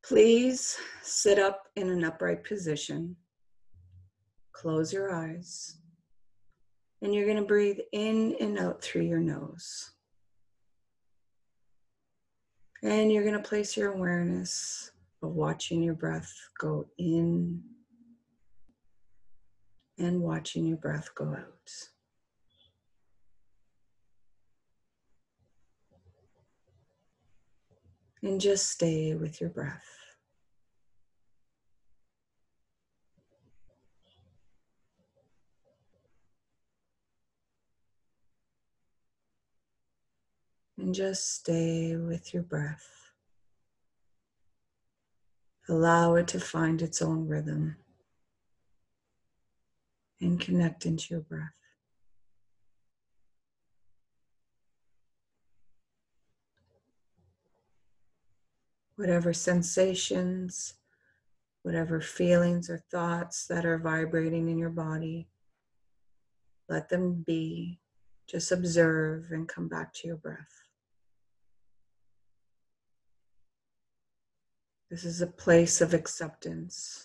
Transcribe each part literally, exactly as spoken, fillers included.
Please sit up in an upright position. Close your eyes. And you're going to breathe in and out through your nose. And you're going to place your awareness of watching your breath go in and watching your breath go out. And just stay with your breath. And just stay with your breath. Allow it to find its own rhythm and connect into your breath. Whatever sensations, whatever feelings or thoughts that are vibrating in your body, let them be. Just observe and come back to your breath. This is a place of acceptance.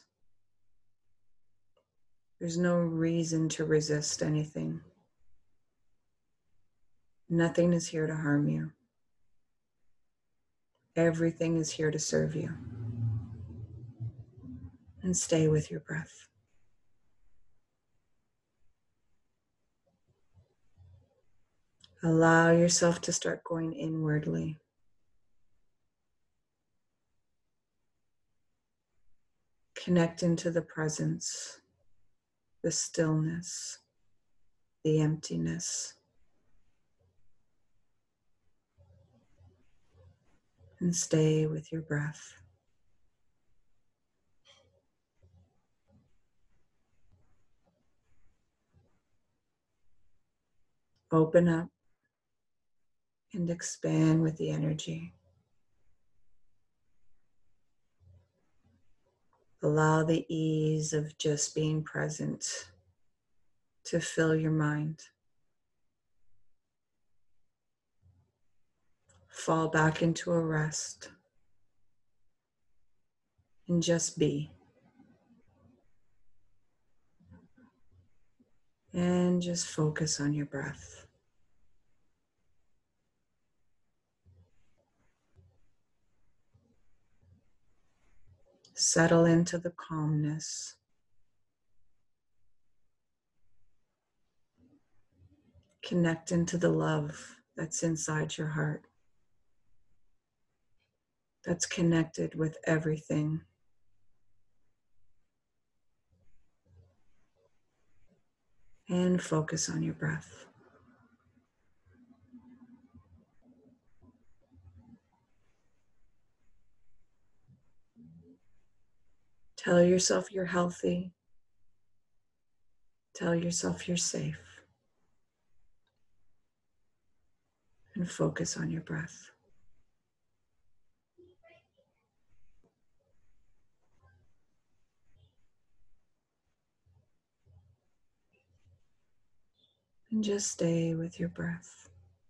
There's no reason to resist anything. Nothing is here to harm you. Everything is here to serve you. And stay with your breath. Allow yourself to start going inwardly. Connect into the presence, the stillness, the emptiness. And stay with your breath. Open up and expand with the energy. Allow the ease of just being present to fill your mind. Fall back into a rest and just be. And just focus on your breath. Settle into the calmness. Connect into the love that's inside your heart, that's connected with everything. And focus on your breath. Tell yourself you're healthy. Tell yourself you're safe. And focus on your breath. And just stay with your breath.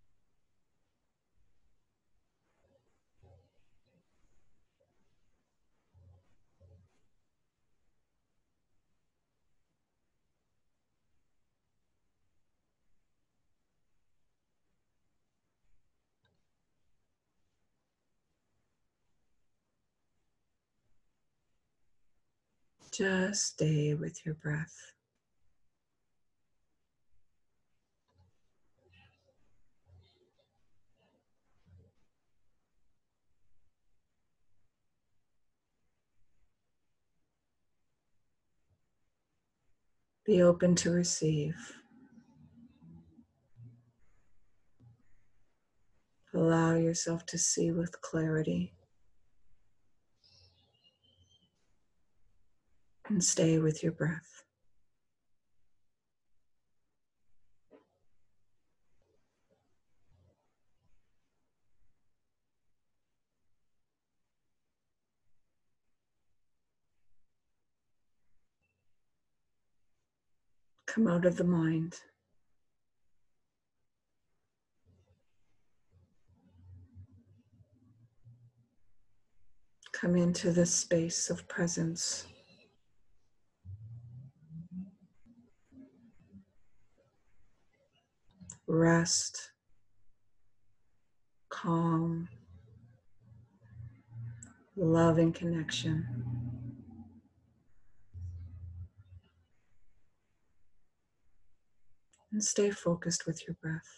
Just stay with your breath. Be open to receive. Allow yourself to see with clarity. And stay with your breath. Come out of the mind. Come into this space of presence. Rest, calm, loving connection. And stay focused with your breath.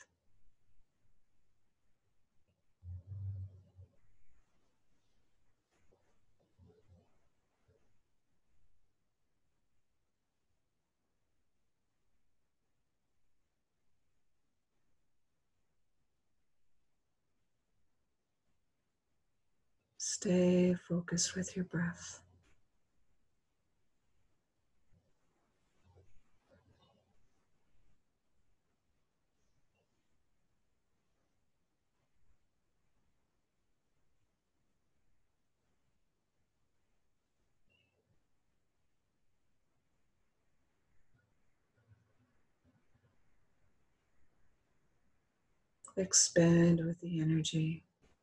Stay focused with your breath. Expand with the energy.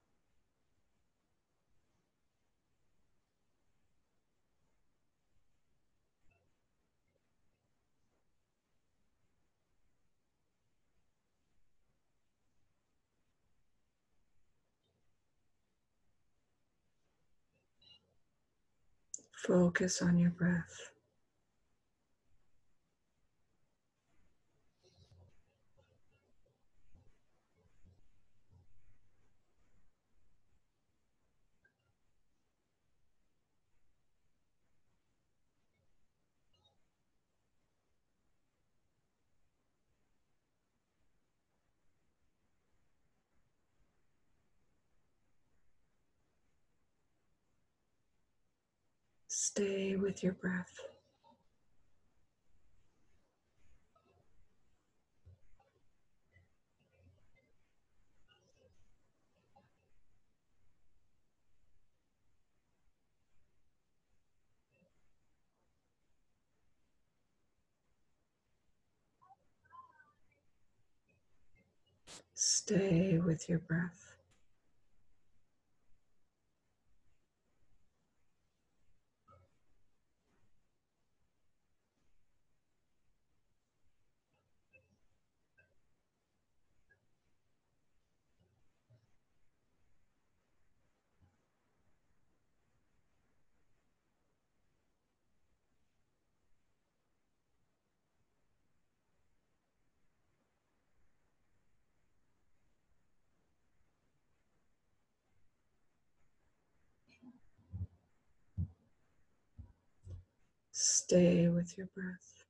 Focus on your breath. Stay with your breath. Stay with your breath. Stay with your breath.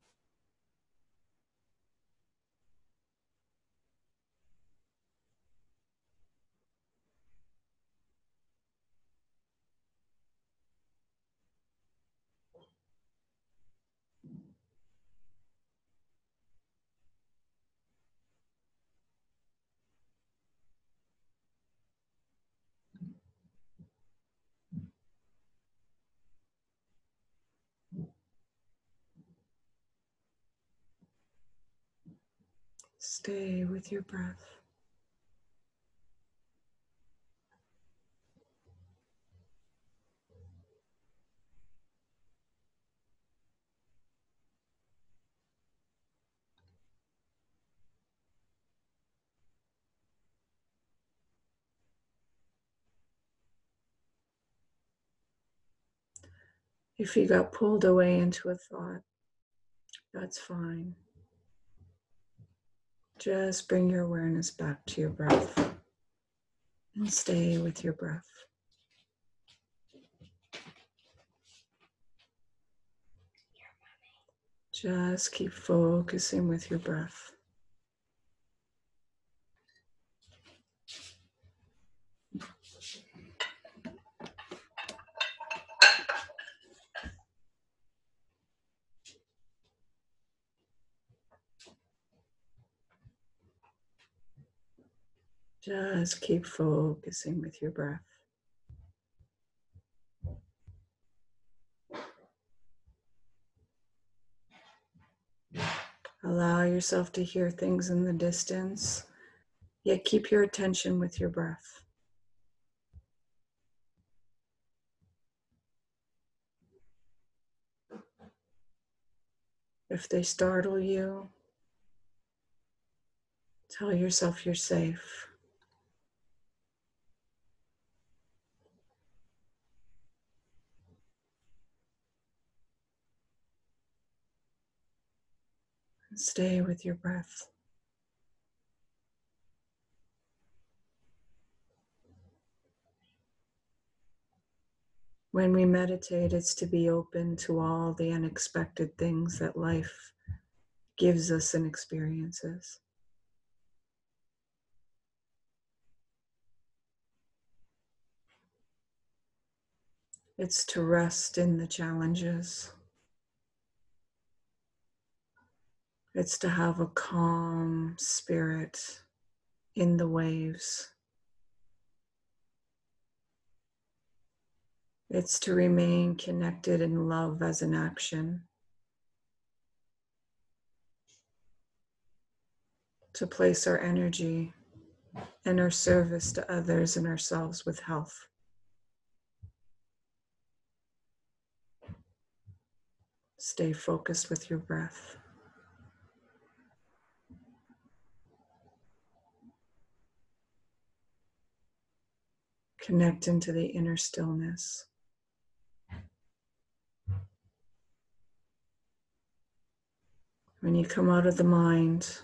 Stay with your breath. If you got pulled away into a thought, that's fine. Just bring your awareness back to your breath and stay with your breath. Just keep focusing with your breath. Just keep focusing with your breath. Allow yourself to hear things in the distance, yet keep your attention with your breath. If they startle you, tell yourself you're safe. And stay with your breath. When we meditate, it's to be open to all the unexpected things that life gives us and experiences. It's to rest in the challenges. It's to have a calm spirit in the waves. It's to remain connected in love as an action. To place our energy and our service to others and ourselves with health. Stay focused with your breath. Connect into the inner stillness. When you come out of the mind,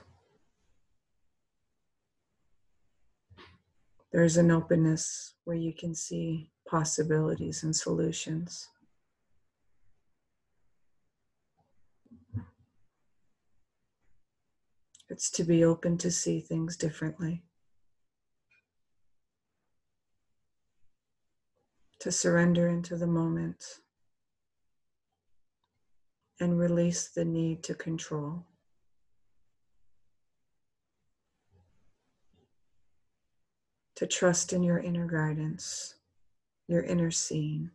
there's an openness where you can see possibilities and solutions. It's to be open to see things differently. To surrender into the moment and release the need to control. To trust in your inner guidance, your inner seeing.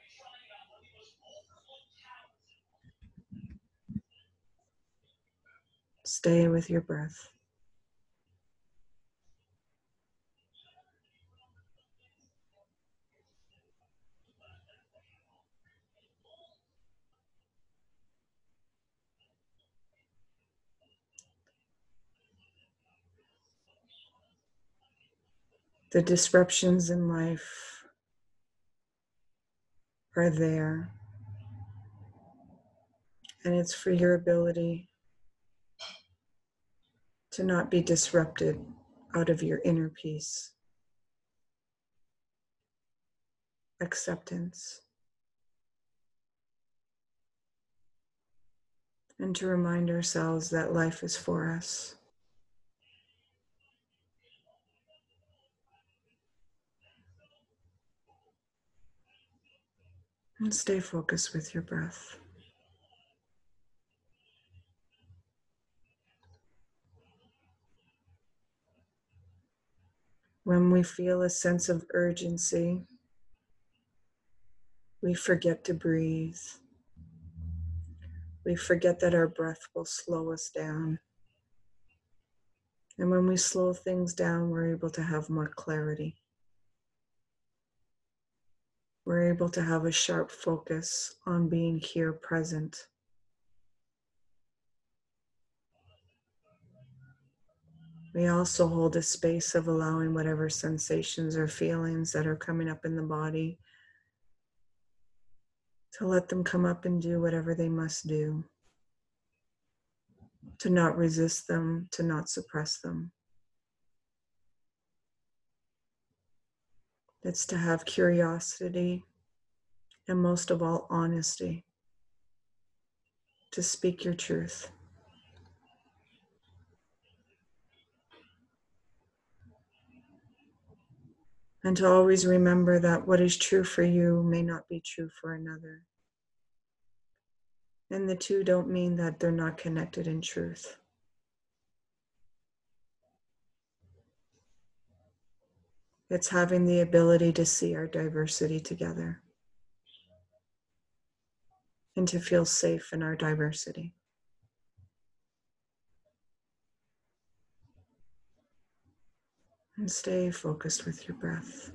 Stay with your breath. The disruptions in life are there, and it's for your ability to not be disrupted out of your inner peace. Acceptance. And to remind ourselves that life is for us. And stay focused with your breath. When we feel a sense of urgency, we forget to breathe. We forget that our breath will slow us down. And when we slow things down, we're able to have more clarity. We're able to have a sharp focus on being here present. We also hold a space of allowing whatever sensations or feelings that are coming up in the body to let them come up and do whatever they must do. To not resist them, to not suppress them. It's to have curiosity and most of all, honesty. To speak your truth. And to always remember that what is true for you may not be true for another. And the two don't mean that they're not connected in truth. It's having the ability to see our diversity together and to feel safe in our diversity. And stay focused with your breath.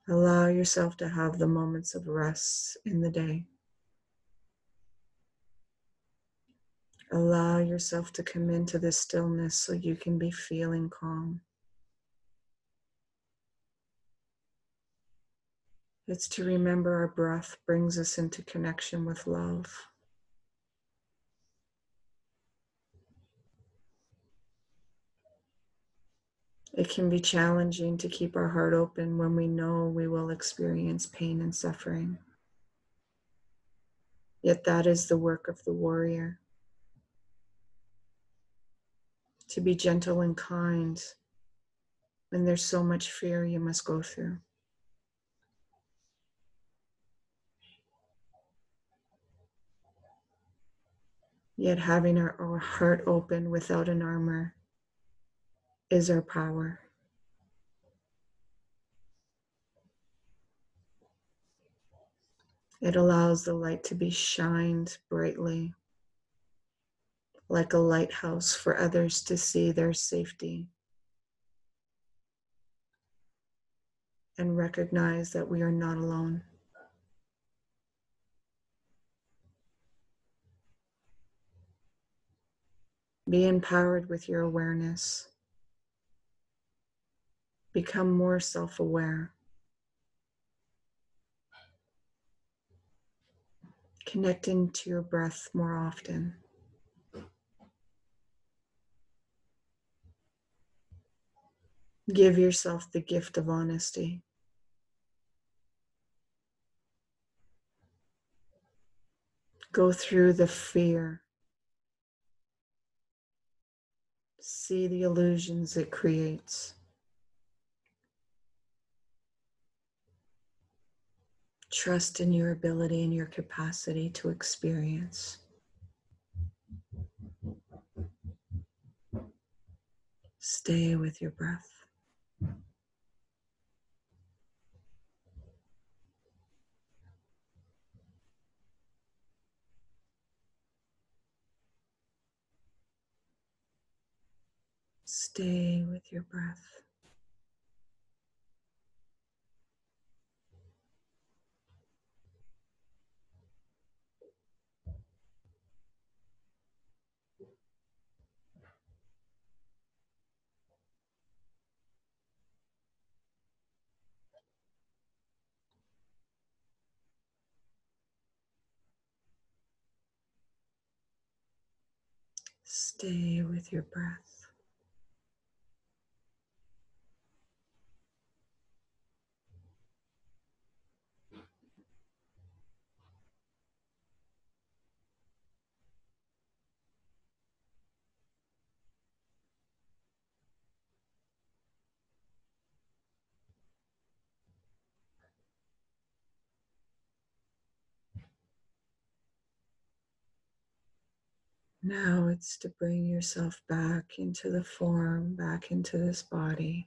Allow yourself to have the moments of rest in the day. Allow yourself to come into this stillness so you can be feeling calm. It's to remember our breath brings us into connection with love. It can be challenging to keep our heart open when we know we will experience pain and suffering. Yet that is the work of the warrior. To be gentle and kind when there's so much fear you must go through. Yet having our, our heart open without an armor is our power. It allows the light to be shined brightly, like a lighthouse for others to see their safety and recognize that we are not alone. Be empowered with your awareness. Become more self-aware. Connecting to your breath more often. Give yourself the gift of honesty. Go through the fear. See the illusions it creates. Trust in your ability and your capacity to experience. Stay with your breath. Stay with your breath. Stay with your breath. Now it's to bring yourself back into the form, back into this body.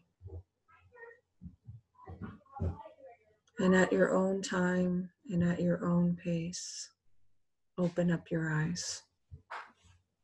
And at your own time and at your own pace, open up your eyes.